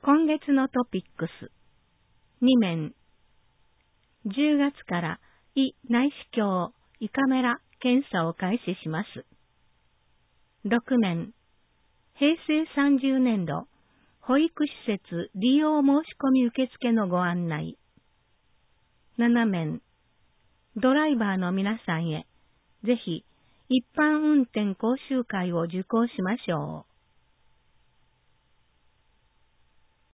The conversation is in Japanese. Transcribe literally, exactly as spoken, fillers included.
今月のトピックス。に面。じゅうがつから胃内視鏡胃カメラ検査を開始します。ろく面。へいせいさんじゅうねんど保育施設利用申し込み受付のご案内。なな面。ドライバーの皆さんへ、ぜひ一般運転講習会を受講しましょう。